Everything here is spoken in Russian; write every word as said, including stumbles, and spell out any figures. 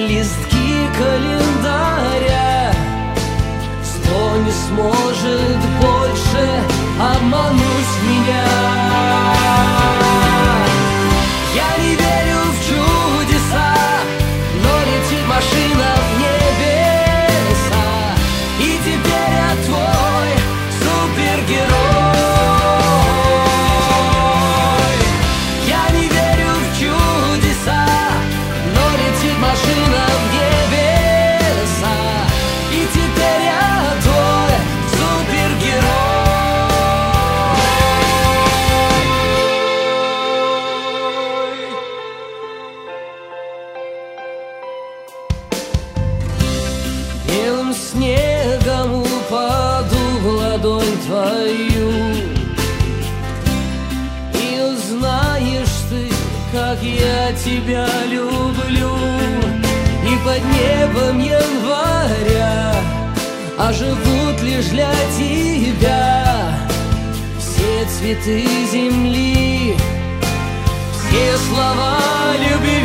листки календаря. Сто не сможет больше обмануть меня. Я не верю в чудеса, но летит машина в небеса, и теперь я твой супергерой. Я не верю в чудеса, но летит машина в небеса, и теперь я твой супергерой. Белым снегом упаду в ладонь твою, и узнаешь ты, как я тебя люблю. И под небом января оживут лишь для тебя все цветы земли, все слова любви.